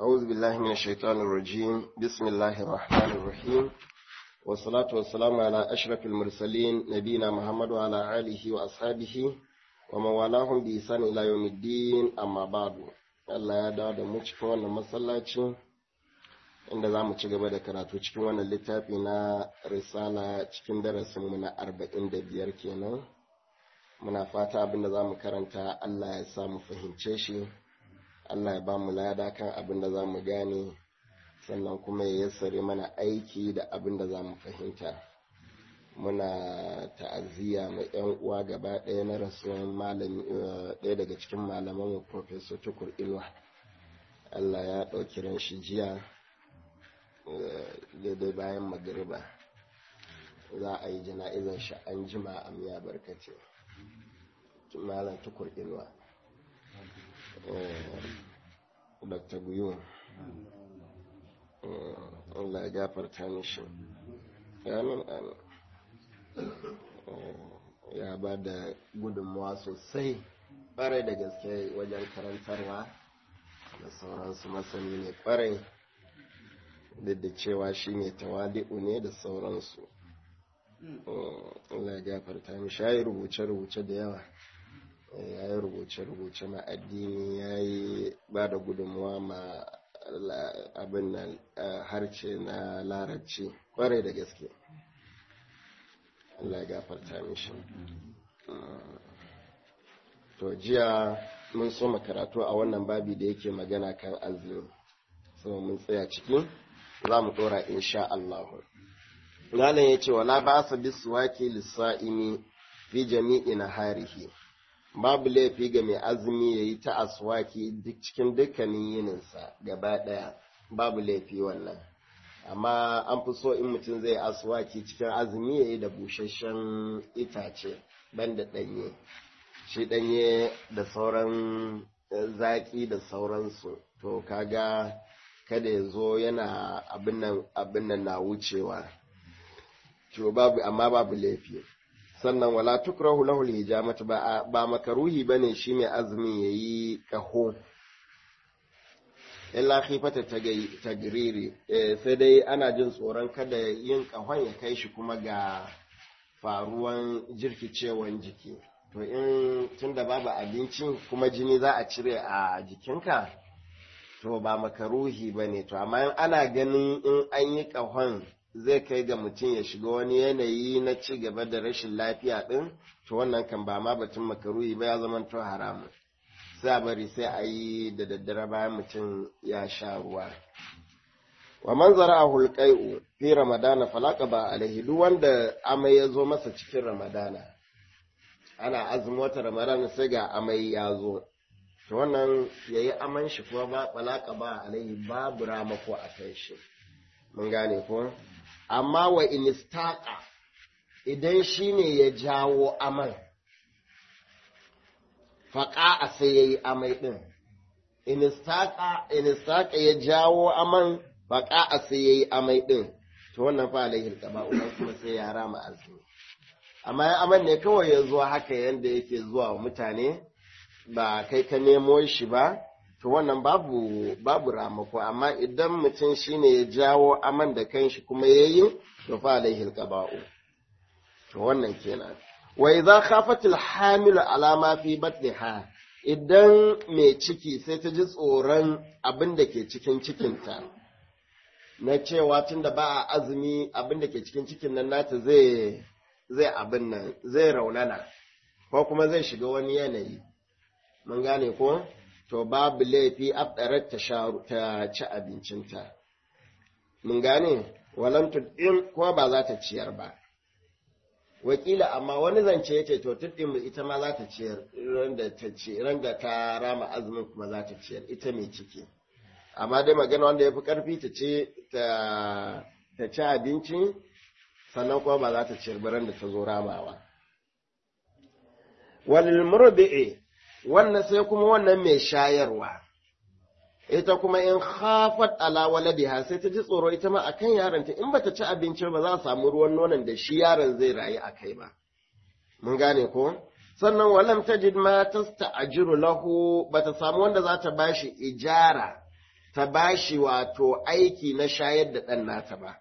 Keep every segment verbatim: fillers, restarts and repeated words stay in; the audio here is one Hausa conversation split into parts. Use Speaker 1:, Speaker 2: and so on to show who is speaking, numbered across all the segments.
Speaker 1: أعوذ بالله من الشيطان الرجيم بسم الله الرحمن الرحيم والصلاة والسلام على أشرف المرسلين نبينا محمد وعلى آله وأصحابه ومن والاهم بإحسان إلى يوم الدين أما بعد Allah ya dawo da mu cikin wannan masallaci inda za mu ci gaba da karatu cikin wannan littafi na risala cikin darasinmu na arba'in da biyar kenan. Muna fata abinda za mu karanta Allah ya sa mu fahimce shi, Allah ya ba mu lada kan abinda za mu gane, sannan kuma ya yassare mana aiki da abinda za mu fahimta. Muna ta'aziyya mai yan uwa gaba ɗaya na rasuwan malami ɗaya daga cikin malaman Professor Tukur Ilwa. Allah ya ɗauki ran shi jiya daidai bayan magariba. Za a yi jana'izar shi an jima a miya barkace. Malam Tukur Ilwa. Doctor Guyo. Allah ya gafarta mishi. Amin amin. Ya ba da gudunmuwa sosai ƙwarai da gaske wajen karantarwa da sauransu, masani ne ƙwarai, duk da cewa shi ne tawali'u ne da sauransu. Allah ya gafarta mi ya yi rubuce-rubuce da yawa, ya yi rubuce-rubuce na addini, ya yi ba da gudunmuwa ma abin nan harce na larabci ƙwarai da gaske. Allah ya gafarta mishi. To jiya mun so karatu a wannan babi da yake magana kan azumi, so mun tsaya ciki, za mu dora insha Allah. Malam yace wala ba'sa biswaki lis-sa'imi fi jami'i naharihi, babu laifi ga mai azumi yayi ta aswaki duk cikin dukkanin yininsa gaba daya, babu laifi wannan. Amma an fi so in mutum zai aswaki cikin azumi ya yi da busasshen itace banda ɗanye, shi ɗanye da sauran zaƙi da sauransu, to kaga kada ya zo yana abin nan na wucewa, to babu, amma babu laifi. Sannan wala tukrahu lahu hijamatu, ba ba makaruhi bane shi mai azumi yayi kaho, illa khifata tagriri, sai dai ana jin tsoron kada yin kahon ya kai shi kuma ga faruwan jirkicewan jiki. To in tunda babu abinci kuma jini za a cire a jikinka, to ba makaruhi bane. To amma in ana ganin in an yi kahon zai kai ga mutum ya shiga wani yanayi na ci gaba da rashin lafiya din, to wannan kan ba ma batun makaruhi ba, ya zama to haramun. Sai bari sai a yi da daddare bayan mutum ya sha ruwa. Wa man zara'a hulqai'u fi ramadana falaka ba alaihi, duk wanda amai ya zo masa cikin ramadana, ana azumin wata ramadana sai ga amai ya zo, to wannan yayi aman shi kuma ba falaka ba alaihi, babu ramako a kai shi. Mun gane ko? Amma wa inistaqa, idan shine ya jawo aman, faƙa a sai ya yi amai ɗin, inistaƙa ya jawo aman, faƙa a sai ya yi amai ɗin, to wannan fa alaihil ƙaba, uban kuma sai ya rama azumi. Amma ya aman ne kawai ya zuwa haka yadda yake zuwa wa mutane, ba kai ka nemo shi ba, to wannan babu babu ramako. Amma idan mutum shine ya jawo aman da kanshi kuma ya yi, to fa alaihil ƙaba, to wannan kenan. Wa idza khafatil hamilu ala ma fi batniha, idan mai ciki sai ta ji tsoron abin da ke cikin cikinta, na cewa tunda ba a azumi abin da ke cikin cikin nan nata zai zai abin nan zai raunana ko kuma zai shiga wani yanayi, mun gane ko? To babu laifi afdarar ta ta ci abincinta, mun gane? Walam tudin kuma ba za ta ciyar ba. Wakila amma wani zance yace to tuddin ita ma za ta ciyar, ran da ta ci ran da ta rama azumin kuma za ta ciyar ita mai ciki. Amma dai magana wanda yafi karfi ta ce ta ta ci abinci, sannan kuma ba za ta ciyar ba ran da ta zo ramawa. Walil murbi'i, wannan sai kuma wannan mai shayarwa, ita kuma in khafat ala waladiha, sai ta ji tsoro ita ma akan yaronta, in bata ci abinci ba za a samu ruwan nonon da shi yaron zai rayu akai ba. Mun gane ko? Sannan walam tajid ma tasta'jiru lahu, bata samu wanda za ta bashi ijara ta bashi wato aiki na shayar da ɗan nata ba.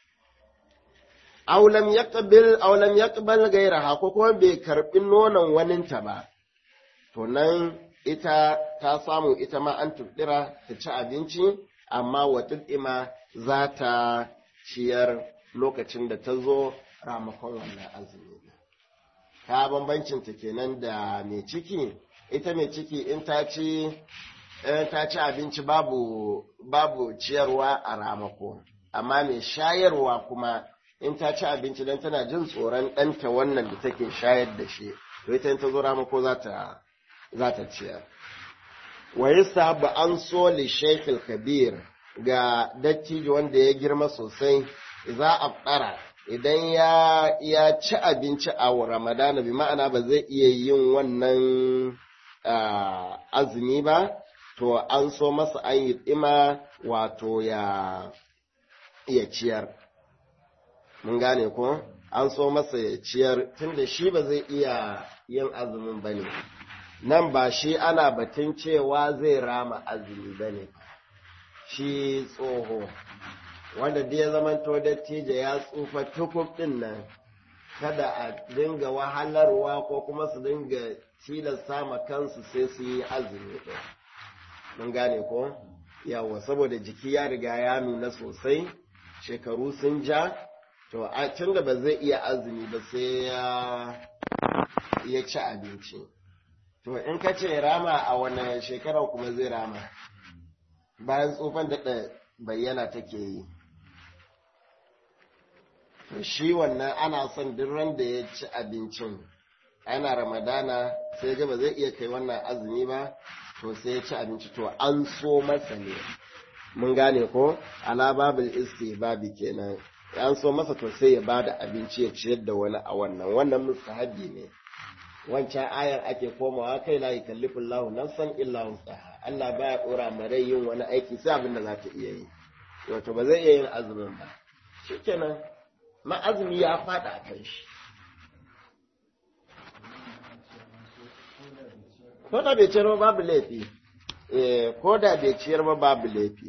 Speaker 1: Aulam yaqbil aulam yaqbal gairaha ko kuma bai karɓi nonon waninta ba, to nan ita ta samu ita ma an tuɗira ta ci abinci, amma wa tuɗima za ta ciyar lokacin da ta zo ramakon wannan azumi. Ta bambancinta kenan da mai ciki, ita mai ciki in ta ci ta ci abinci babu babu ciyarwa a ramako, amma mai shayarwa kuma in ta ci abinci dan tana jin tsoron ɗanta wannan da take shayar da shi, to ita in ta zo ramako za ta za ta ciyar. Wa yasabu an so li shaykhil kabir ga dattijo wanda ya girma sosai, za a fara idan ya ya ci abinci a Ramadana, bi ma'ana ba zai iya yin wannan azumi ba, to an so masa an yi ɗima wato ya ya ciyar. Mun gane ko? An so masa ya ciyar tunda shi ba zai iya yin azumin ba ne. Nan ba shi ana batun cewa zai rama azumi ba ne, shi tsoho, wanda da ya zamanto dattijo ya tsufa tukub ɗin nan, kada a dinga wahalarwa ko kuma su dinga tilasta ma kansu sai su yi azumi ɗin. Mun gane ko? Yawa, saboda jiki ya riga ya nuna sosai, shekaru sun ja, to a tun da ba zai iya azumi ba sai ya ci abinci. To in ka ce rama a wannan shekarar kuma zai rama, bayan tsufan da bayyana take yi. To shi wannan ana son duk ran da ya ci abincin, ana Ramadana sai ga ba zai iya kai wannan azumi ba, to sai ya ci abinci, to an so masa ne. Mun gane ko? Ala babul istihbabi kenan. An so masa to sai ya bada abinci ya ciyar da wani a wannan, wannan mustahabi ne. Wancan ayar ake komawa kai la yukallifu Allahu nafsan illa wus'aha. Allah baya dora mare yin wani aiki sai abin da za ta iya yi. Wato ba zai iya yin azumin ba. Shikenan ma azumi ya fada a kan shi. Ko da bai ciyar ba babu laifi. Eh, ko da bai ciyar ba babu laifi.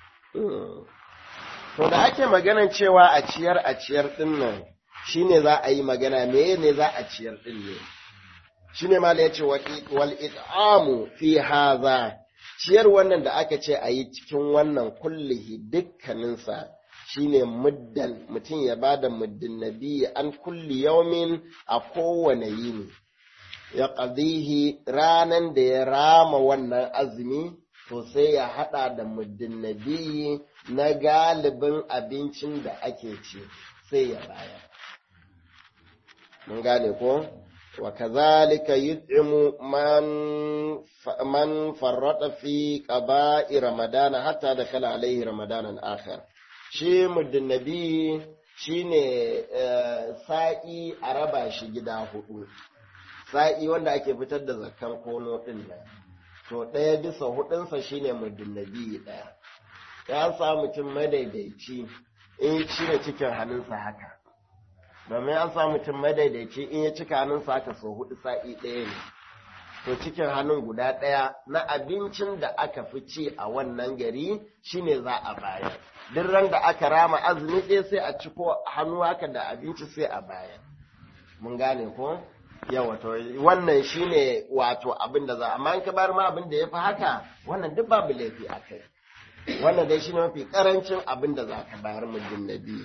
Speaker 1: To da ake maganan cewa a ciyar a ciyar din nan shine za a yi magana meye ne za a ciyar din ne. Shine ma da yace wal it'amu fi hadha, ciyar wannan da aka ce a yi cikin wannan kullihi dukkaninsa shine muddan, mutum ya bada muddin nabi an kulli yaumin a kowane yini, ya qadihi ranan da ya rama wannan azumi, to sai ya hada da muddin nabi na galibin abincin da ake ci sai ya bayar. Mun gane ko? Wa kazalika yut'imu man man farrata fi qaba'i ramadana hatta dakala alaihi ramadanan akhar. Shi muddin nabi shine sa'i a raba shi gida hudu, sa'i wanda ake fitar da zakkan kono din nan, to ɗaya bisa hudunsa shine muddin nabi ɗaya. Ya sa mutum madaidaici in ya cire cikin hannunsa haka, domin an sa mutum madaidaici in ya cika hannunsa haka so hudu sa'i ɗaya ne, to cikin hannun guda ɗaya na abincin da aka fi ci a wannan gari shine za a bayar. Duk ran da aka rama azumi ɗaya sai a ciko hannu haka da abinci sai a bayar. Mun gane ko? Yawa, to wannan shine wato abin da za, amma in ka bayar ma abin da ya fi haka, wannan duk babu laifi a kai. Wannan dai shine mafi karancin abin da za ka bayar muddin nabi.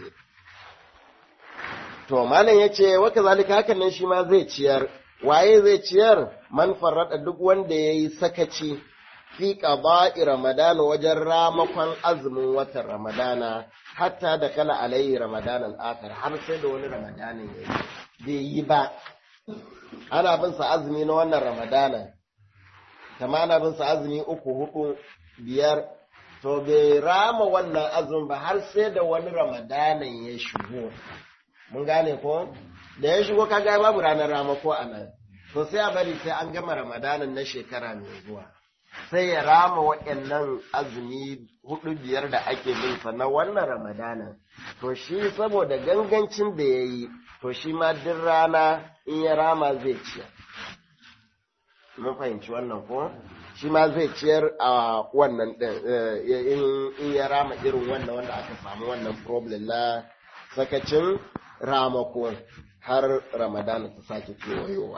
Speaker 1: To malam yace wa kazalika hakan nan shi ma zai ciyar. Waye zai ciyar? Man farrada, duk wanda yayi sakaci fi qada'i ramadana wajen ramakon azumin watan ramadana hatta da kala alaihi ramadan al-akhir, har sai da wani ramadanin yayi bai yi ba. Ana bin sa azumi na wannan ramadana, kama ana bin sa azumi uku hudu biyar, to bai rama wannan azumin ba har sai da wani ramadanin ya shigo. Mun gane ko? Da ya shigo kaga babu ranar ramako a nan, to sai a bari sai an gama ramadanin na shekara mai zuwa, sai ya rama waɗannan azumi hudu biyar da ake bin sa na wannan ramadanin. To shi saboda gangancin da ya yi, to shi ma duk rana in ya rama zai ciya. Mun fahimci wannan ko? shi ma zai ciyar a wannan ɗin in ya rama irin wannan wanda aka samu wannan problem na sakacin ramako har ramadana ta sake kewayowa.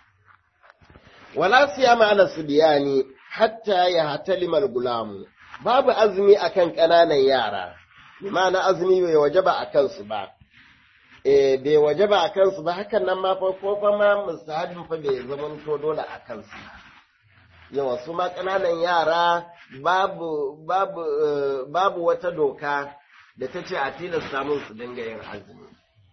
Speaker 1: Wala siyama ala subiyani hatta ya hatalimal gulamu, babu azumi akan ƙananan yara, ma'ana azumi bai wajaba a kansu ba. E, bai wajaba a kansu ba, hakan nan ma fa ko fa ma musahabin fa bai zama to dole a kansu. Yawa su ma ƙananan yara babu babu babu wata doka da ta ce a tilasta mun su dinga yin azumi.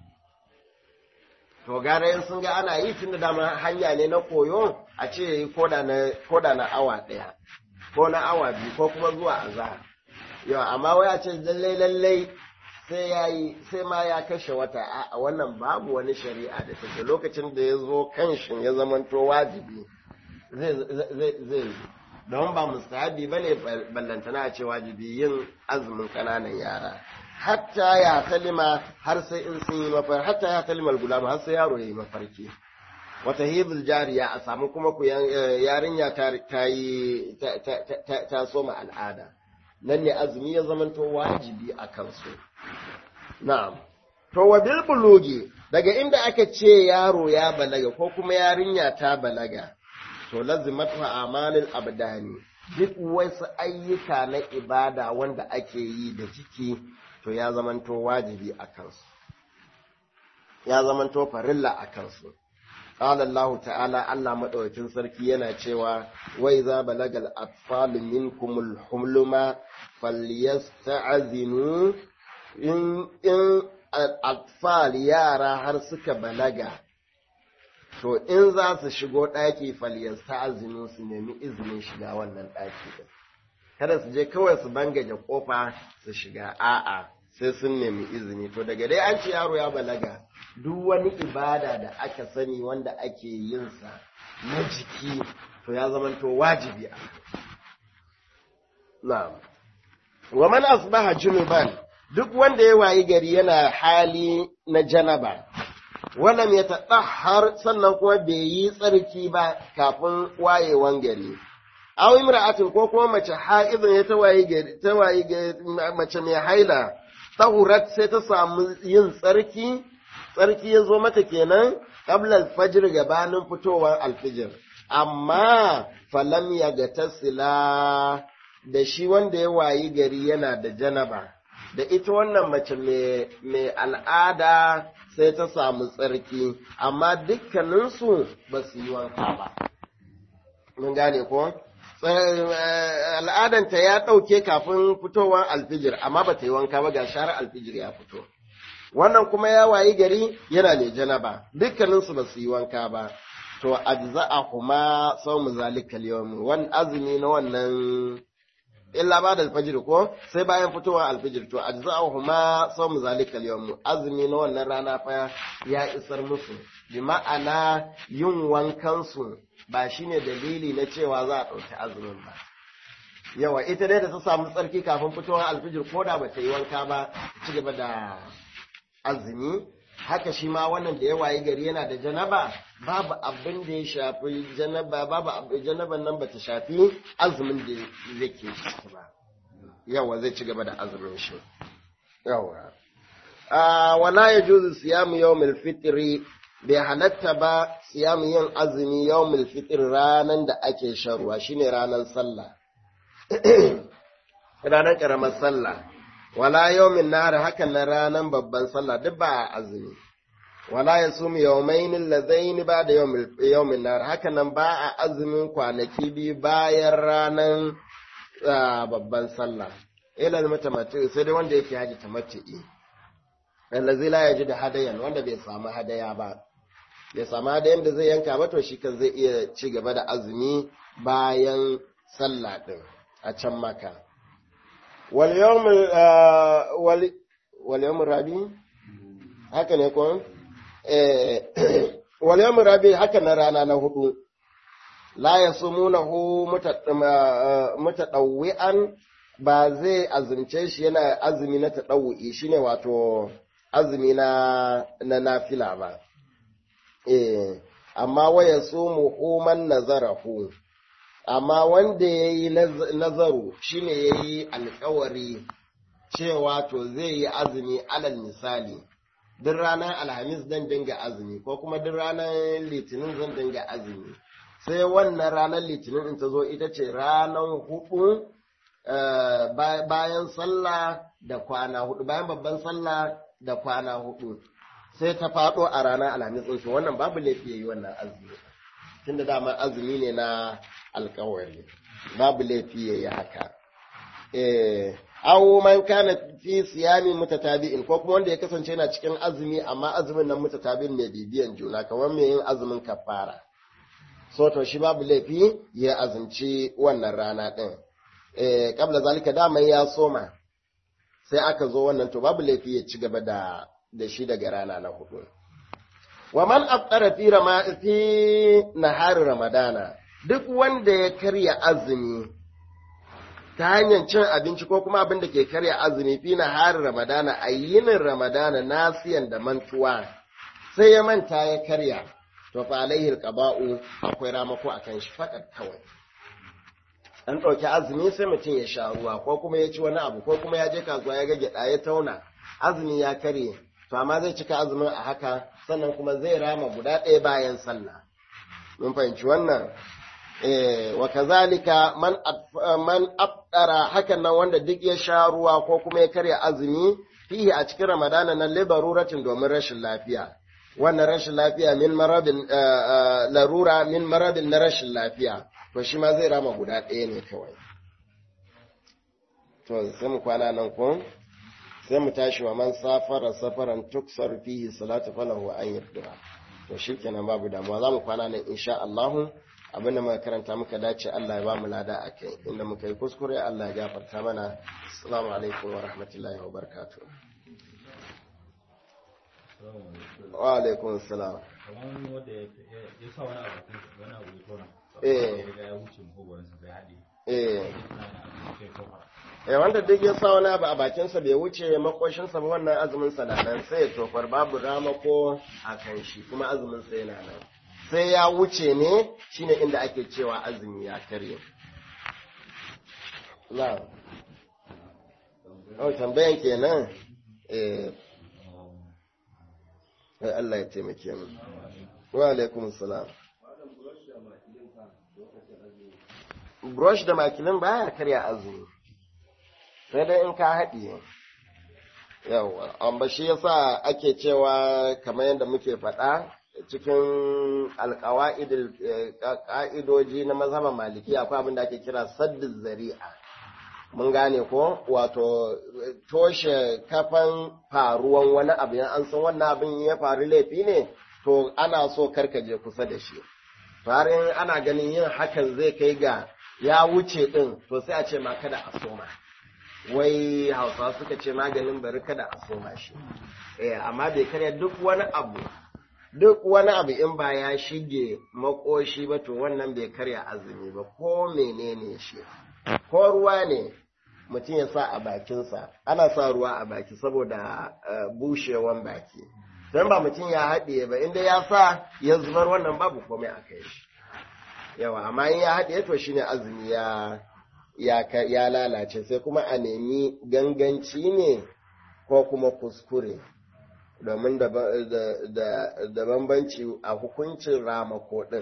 Speaker 1: To gara in sun ga ana yi tun da dama hanya ne na koyo a ce yi koda na koda na awa ɗaya ko na awa biyu ko kuma zuwa azahar. Yawa amma wai a ce lallai lallai sai ya yi sai ma ya kashe wata a wannan babu wani shari'a da take lokacin da ya zo kanshin ya zamanto wajibi zai zai don ba mustahabi bane ballantana a ce wajibi yin azumin kananan yara hatta ya talima har sai in sun yi mafarki hatta ya talima gulam har sai yaro yayi mafarki wata hibul jariya a samu kuma ku yarinya ta yi ta soma al'ada nan ne azumi ya zamanto wajibi a kansu. Na'am, to wa bil bulugi daga inda aka ce yaro ya balaga ko kuma yarinya ta balaga, to lazimatu amalil abdani duk wasu ayyuka na ibada wanda ake yi da jiki to ya zamanto wajibi a kansu, ya zamanto farilla a kansu. قال الله تعالى الله مدوكين sarki yana cewa wai za balagal atfal minkumul humluma falyasta'zinu in in atfal yara har suka balaga to in za su shigo daki falyasta'zinu su nemi izinin shiga wannan daki din kada su je kawai su bangaje kofa su shiga a'a sai sun nemi izini to daga dai an ce yaro ya balaga duk wani ibada da aka sani wanda ake yin sa na jiki to ya zama to wajibi a na'am wa man asbaha junuban duk wanda ya wayi gari yana hali na janaba wannan ya tadahhar sannan kuma bai yi tsarki ba kafin wayewan gari aw imra'atin ko kuma mace haidun ya tawayi gari tawayi mace mai haila tahurat sai ta samu yin tsarki tsarki ya zo mata kenan qabla al-fajr gabanin fitowar al-fajr amma falam ya ga tasila da shi wanda ya wayi gari yana da janaba da ita wannan mace mai al'ada sai ta samu tsarki amma dukkaninsu ba su yi wanka ba mun gane ko al'adanta ya ɗauke kafin fitowar alfijir amma ba ta yi wanka ba ga shahar alfijir ya fito wannan kuma ya wayi gari yana ne janaba dukkaninsu ba su yi wanka ba to ajza'a kuma sawmu zalikal yawm wan azumi na wannan illa ba da alfajir ko sai bayan fitowar alfijir to ajza'a kuma sawmu zalikal yawm azumi na wannan rana fa ya isar musu bi ma'ana yin wankan su ba shine dalili na cewa za a ɗauki azumin ba yawa ita dai da ta samu tsarki kafin fitowar alfijir ko da ba ta yi wanka ba ci gaba da azumi haka shi ma wannan da ya wayi gari yana da janaba babu abin da ya shafi janaba babu abin janaban nan bata shafi azumin da yake ciki ba yawa zai ci gaba da azumin shi yawa a wala yajuzu siyamu yawmil fitri bai halatta ba siyamu yin azumi yawmil fitr ranan da ake shan ruwa shine ranan sallah ranan karamar sallah wala yawmin nar hakan na ranan babban sallah duk ba azumi wala yasum yawmayn alladaini ba da yawmin nar hakan nan ba a azumin kwanaki bi bayan ranan babban sallah ila mutamatti sai dai wanda yake haji tamatti allazi la yaji da hadayan wanda bai samu hadaya ba bai samu hadayan da zai yanka ba to shi kan zai iya ci gaba da azumi bayan sallah din a can maka wal yawm wal wal yawm rabi haka ne ko eh wal yawm rabi haka na rana na hudu la yasumunahu mutadawwi'an ba zai azumce shi yana azumi na tadawwi shine wato azumi na na nafila ba eh amma waya sumu man nazarahu amma wanda ya yi nazaru shine ya yi alkawari cewa to zai yi azumi alal misali duk ranar alhamis zan dinga azumi ko kuma duk ranar litinin zan dinga azumi sai wannan ranar litinin in ta zo ita ce ranar hudu bayan sallah da kwana hudu bayan babban sallah da kwana hudu sai ta faɗo a ranar alhamis ɗin shi wannan babu laifi yayi wannan azumi tunda dama azumi ne na alkawari babu laifi yayi haka eh aw man kana fi siyami mutatabi'in ko kuma wanda ya kasance yana cikin azumi amma azumin nan mutatabi'in mai bibiyan juna kamar mai yin azumin kafara so to shi babu laifi ya azumci wannan rana din eh kabla zalika dama ya soma sai aka zo wannan to babu laifi ya ci gaba da da shi daga rana na hudu wa man afṭara fi rama fi nahar ramadana duk wanda ya karya azumi ta hanyar cin abinci ko kuma abin da ke karya azumi fi nahar ramadana a yinin ramadana nasiyan da mantuwa sai ya manta ya karya to fa alaihi alqaba'u akwai ramako akan shi fakat kawai an ɗauki azumi sai mutum ya sha ruwa ko kuma ya ci wani abu ko kuma ya je kasuwa ya ga gyaɗa ya tauna azumi ya karye to amma zai cika azumin a haka sannan kuma zai rama guda ɗaya bayan sallah mun fahimci wannan eh wa kazalika man man afdara hakan nan wanda duk ya sha ruwa ko kuma ya karya azumi fihi a cikin ramadana nan libaruratin domin rashin lafiya wannan rashin lafiya min maradin larura min maradin na rashin lafiya to shi ma zai rama guda ɗaya ne kawai to sai mu kwana nan ko sai mu tashi wa man safara safaran tuksar fihi salatu falahu an yabda to shikenan babu damuwa za mu kwana nan insha Allah abinda muka karanta muka dace Allah ya ba mu lada akai inda muka yi kuskure Allah ya gafarta mana assalamu alaikum wa rahmatullahi wa barakatuh wa alaikum assalam
Speaker 2: kamar wanda ya sa wani abu wani abu ya tona
Speaker 1: eh
Speaker 2: ya wuce makogoransa bai haɗe
Speaker 1: eh eh wanda duk ya sa wani abu a bakinsa bai wuce makoshinsa ba wannan azumin sa nan sai ya tofar babu ramako a kan shi kuma azumin sa yana nan sai ya wuce ne shine inda ake cewa azumi ya karye na oh tambayan kenan eh Allah ya taimake mu wa alaikum salam brush da makilin baya karya azumi sai dai in ka haɗiye yawa amma shi yasa ake cewa kamar yadda muke faɗa cikin alƙawa'idul ƙa'idoji na mazhaban maliki akwai abin da ake kira saddu zari'a mun gane ko wato toshe kafan faruwan wani abu yan an san wannan abin ya faru laifi ne to ana so karkaje kusa da shi to har in ana ganin yin hakan zai kai ga ya wuce din to sai a ce ma kada a soma wai hausa suka ce maganin bari kada a soma shi eh amma bai karya duk wani abu duk wani abu in ba ya shige makoshi ba to wannan bai karya azumi ba ko menene shi ko ruwa ne mutum ya sa a bakinsa ana sa ruwa a baki saboda bushewan baki don ba mutum ya haɗiye ba inda ya sa ya zubar wannan babu komai a kai shi yawa amma in ya haɗiye to shine azumi ya ya lalace sai kuma a nemi ganganci ne ko kuma kuskure domin da bambanci a hukuncin ramako ɗin.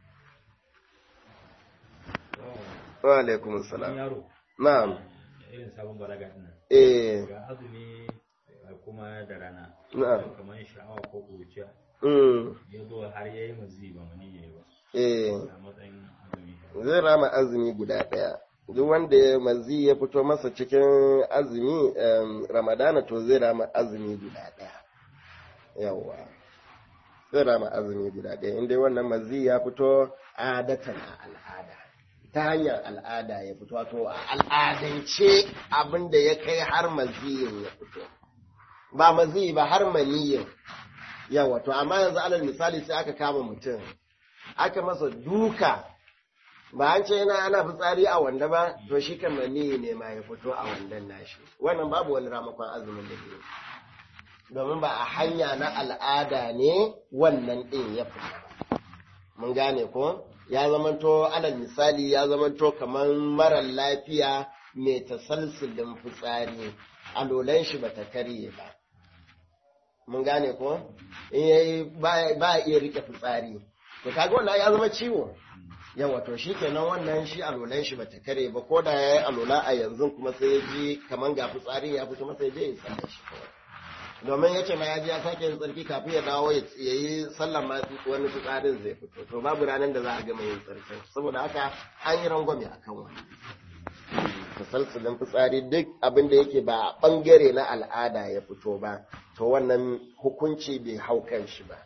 Speaker 1: Wa alaikum salam. Na'am.
Speaker 2: Irin sabon balaga ɗin nan.
Speaker 1: Eh.
Speaker 2: Ga azumi kuma da rana.
Speaker 1: Na'am.
Speaker 2: Kamar sha'awa ko kuciya.
Speaker 1: Mm.
Speaker 2: Ya zo har ya yi mazi ba mani ya yi ba.
Speaker 1: Eh.
Speaker 2: A matsayin azumi.
Speaker 1: Zai rama azumi guda ɗaya. Duk wanda ya mazi ya fito masa cikin azumi Ramadana to zai rama azumi guda ɗaya. Yawwa. Zai rama azumi guda ɗaya. Inda wannan mazi ya fito adatan a al'ada. Ta hanyar al'ada ya fito, wato a al'adance abin da ya kai har maziyin ya fito. Ba maziyi ba har maniyin. Yawa, to amma yanzu alal misali sai aka kama mutum, aka masa duka, ba an ce yana ana fitsari a wanda ba, to shi kan maniyi ne ma ya fito a wandan nashi. Wannan babu wani ramakon azumin da ke. Domin ba a hanya na al'ada ne wannan ɗin ya fita. Mun gane ko? ya zamanto alal misali ya zamanto kamar marar lafiya mai tasalsulin fitsari alolan shi bata karye ba mun gane ko in yayi ba iya rike fitsari to kaga wannan ya zama ciwo yawa to shikenan wannan shi alolan shi bata kare ba ko da yayi alola a yanzu kuma sai ya ji kaman ga fitsari ya fito masa ya je ya sake shi domin yace ma ya ji ya sake yin tsarki kafin ya dawo ya yi sallar ma wani fitsarin zai fito to babu ranar da za a gama yin tsarki saboda haka an yi rangwame akan wani tasalsulin fitsari duk abin da yake ba bangare na al'ada ya fito ba to wannan hukunci bai hau kan shi ba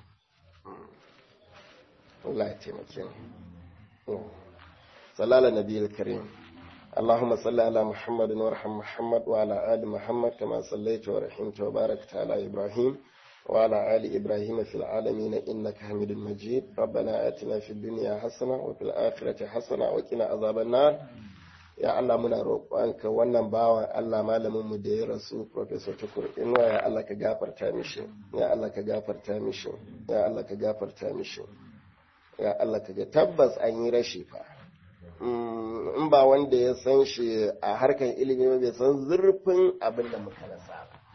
Speaker 1: Allah ya taimake mu sallallahu nabiyil karim اللهم صل على محمد وارحم محمد وعلى آل محمد كما صليت ورحمت وباركت على إبراهيم وعلى آل إبراهيم في العالمين إنك حميد مجيد ربنا آتنا في الدنيا حسنة وفي الآخرة حسنة وقنا عذاب النار ya Allah muna roƙonka wannan bawan Allah malamin mu da ya rasu Professor Tukur Inuwa ya Allah ka gafarta mishi ya Allah ka gafarta mishi ya Allah ka gafarta mishi ya Allah ka ga tabbas an yi rashi fa in ba wanda ya san shi a harkar ilimi ba bai san zurfin abin da muka rasa ba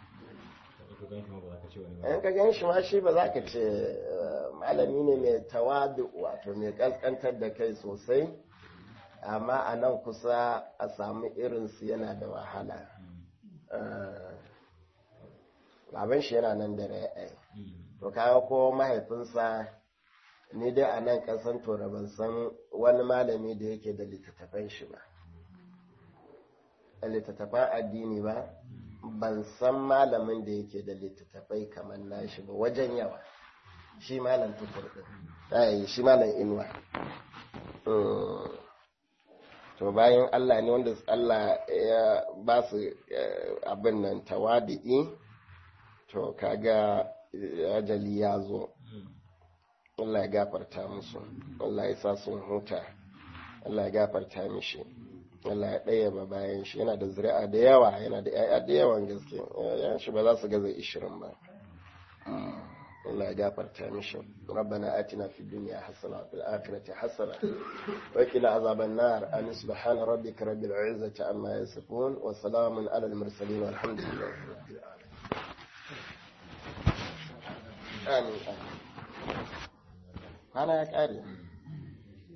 Speaker 1: in ka gan shi ma shi ba za ka ce malami ne mai tawadu wato mai kaskantar da kai sosai amma a nan kusa a samu irinsu yana da wahala baban shi yana nan da rai to kawo ko mahaifinsa ni dai a nan kasan tora ban san wani malami da yake da littattafan shi ba a littattafan addini ba ban san malamin da yake da littattafai kamar nashi ba wajen yawa shi malam tukur din shi malam inuwa to bayan Allah ne wanda Allah ya ba su abin nan tawadi'i to kaga ajali ya zo Allah ya gafarta musu Allah ya sa sun huta Allah ya gafarta mishi Allah ya ɗaya ba bayan shi yana da zuri'a da yawa yana da ƴaƴa da yawan gaske yan shi ba za su gaza ishirin ba Allah ya gafarta mishi rabbana atina fid dunya hasana wa fil akhirati hasana wa qina azaban nar an subhana rabbika rabbil izzati amma yasifun wa salamun alal mursalin walhamdulillahi rabbil alamin amin ana ya kare